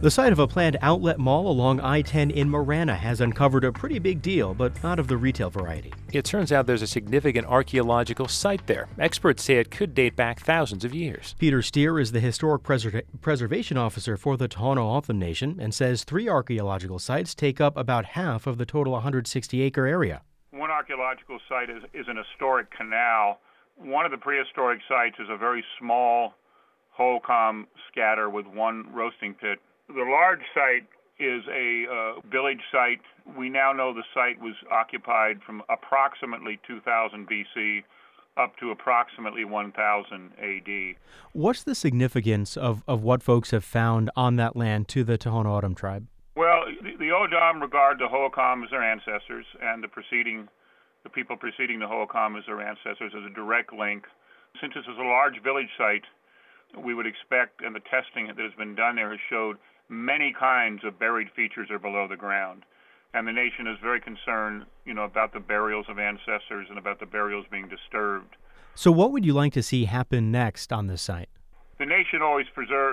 The site of a planned outlet mall along I-10 in Marana has uncovered a pretty big deal, but not of the retail variety. It turns out there's a significant archaeological site there. Experts say it could date back thousands of years. Peter Steer is the Historic Preservation Officer for the Tohono O'odham Nation and says 3 archaeological sites take up about half of the total 160-acre area. One archaeological site is an historic canal. One of the prehistoric sites is a very small Hohokam scatter with one roasting pit. The large site is a village site. We now know the site was occupied from approximately 2000 BC up to approximately 1000 AD. What's the significance of what folks have found on that land to the Tohono O'odham tribe? Well, the O'odham regard the Hohokam as their ancestors, and the people preceding the Hohokam as their ancestors as a direct link. Since this is a large village site, we would expect, and the testing that has been done there has showed many kinds of buried features are below the ground. And the nation is very concerned, about the burials of ancestors and about the burials being disturbed. So what would you like to see happen next on this site? The nation always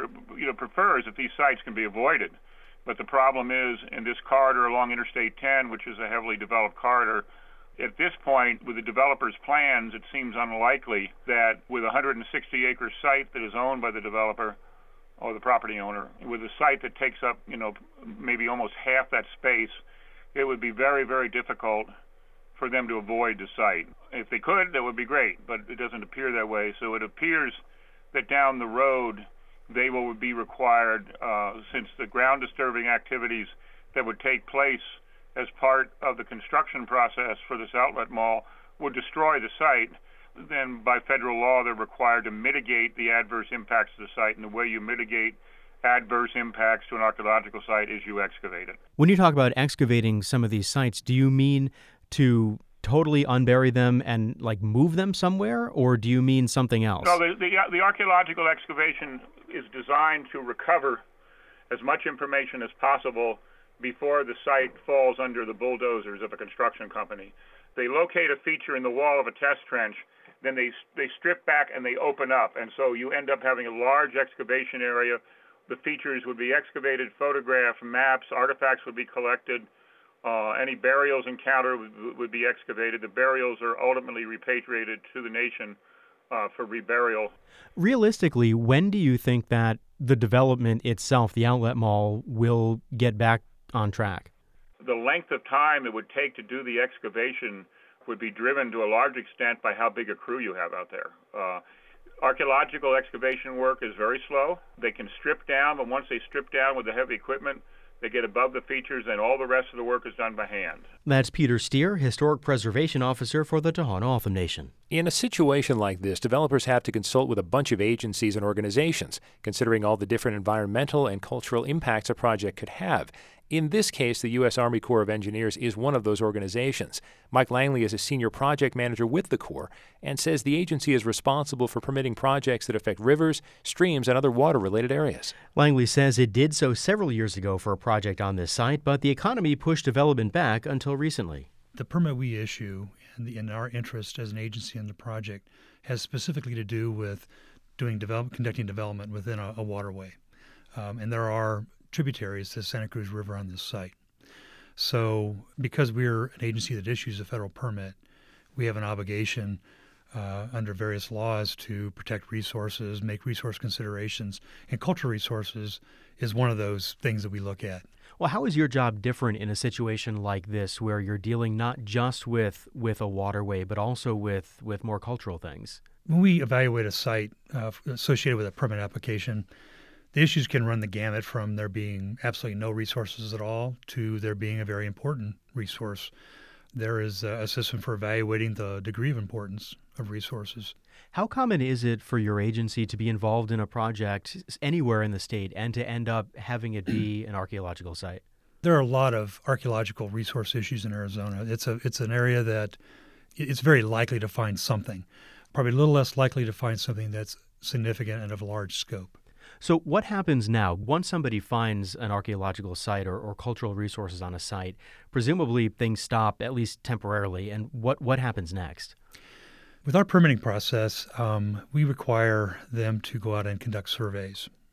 prefers if these sites can be avoided. But the problem is, in this corridor along Interstate 10, which is a heavily developed corridor, at this point, with the developer's plans, it seems unlikely that with a 160-acre site that is owned by the developer or the property owner, with a site that takes up, maybe almost half that space, it would be very, very difficult for them to avoid the site. If they could, that would be great, but it doesn't appear that way. So it appears that down the road, they will be required, since the ground disturbing activities that would take place as part of the construction process for this outlet mall would destroy the site, then by federal law they're required to mitigate the adverse impacts to the site, and the way you mitigate adverse impacts to an archaeological site is you excavate it. When you talk about excavating some of these sites, do you mean to totally unbury them and move them somewhere, or do you mean something else? No, the archaeological excavation is designed to recover as much information as possible before the site falls under the bulldozers of a construction company. They locate a feature in the wall of a test trench, then they strip back and they open up, and so you end up having a large excavation area. The features would be excavated, photographed, maps, artifacts would be collected. Any burials encountered would be excavated. The burials are ultimately repatriated to the nation for reburial. Realistically, when do you think that the development itself, the outlet mall, will get back on track? The length of time it would take to do the excavation would be driven to a large extent by how big a crew you have out there. Archaeological excavation work is very slow. They can strip down, but once they strip down with the heavy equipment, they get above the features, and all the rest of the work is done by hand. That's Peter Steer, Historic Preservation Officer for the Tohono O'odham Nation. In a situation like this, developers have to consult with a bunch of agencies and organizations, considering all the different environmental and cultural impacts a project could have. In this case, the U.S. Army Corps of Engineers is one of those organizations. Mike Langley is a senior project manager with the Corps and says the agency is responsible for permitting projects that affect rivers, streams, and other water-related areas. Langley says it did so several years ago for a project on this site, but the economy pushed development back until recently. The permit we issue and in our interest as an agency in the project has specifically to do with conducting development within a waterway. And there are tributaries to the Santa Cruz River on this site. So because we're an agency that issues a federal permit, we have an obligation under various laws to protect resources, make resource considerations, and cultural resources is one of those things that we look at. Well, how is your job different in a situation like this where you're dealing not just with a waterway, but also with more cultural things? When we evaluate a site associated with a permit application, the issues can run the gamut from there being absolutely no resources at all to there being a very important resource. There is a system for evaluating the degree of importance of resources. How common is it for your agency to be involved in a project anywhere in the state and to end up having it be an archaeological site? There are a lot of archaeological resource issues in Arizona. It's an area that it's very likely to find something, probably a little less likely to find something that's significant and of large scope. So what happens now? Once somebody finds an archaeological site or cultural resources on a site, presumably things stop, at least temporarily, and what happens next? With our permitting process, we require them to go out and conduct surveys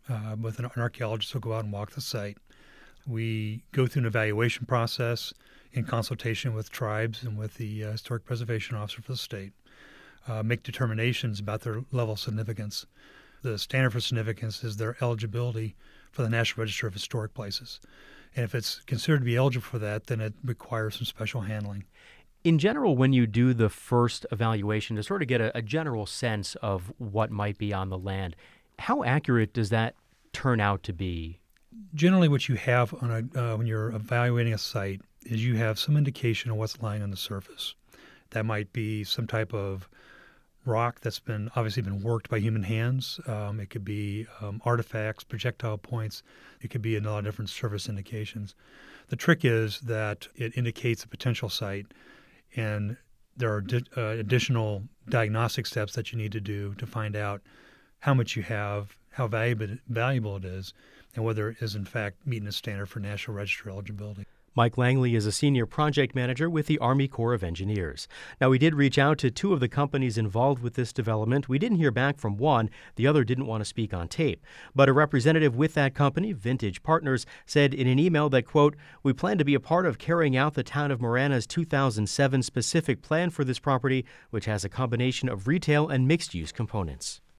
with an archaeologist who will go out and walk the site. We go through an evaluation process in consultation with tribes and with the Historic Preservation Officer for the state, make determinations about their level of significance. The standard for significance is their eligibility for the National Register of Historic Places. And if it's considered to be eligible for that, then it requires some special handling. In general, when you do the first evaluation to sort of get a general sense of what might be on the land, how accurate does that turn out to be? Generally, what you have on when you're evaluating a site is you have some indication of what's lying on the surface. That might be some type of rock that's obviously been worked by human hands. It could be artifacts, projectile points. It could be a lot of different surface indications. The trick is that it indicates a potential site, and there are additional diagnostic steps that you need to do to find out how much you have, how valuable it is, and whether it is in fact meeting a standard for National Register eligibility. Mike Langley is a senior project manager with the Army Corps of Engineers. Now, we did reach out to two of the companies involved with this development. We didn't hear back from one. The other didn't want to speak on tape. But a representative with that company, Vintage Partners, said in an email that, quote, "We plan to be a part of carrying out the town of Marana's 2007 specific plan for this property, which has a combination of retail and mixed-use components."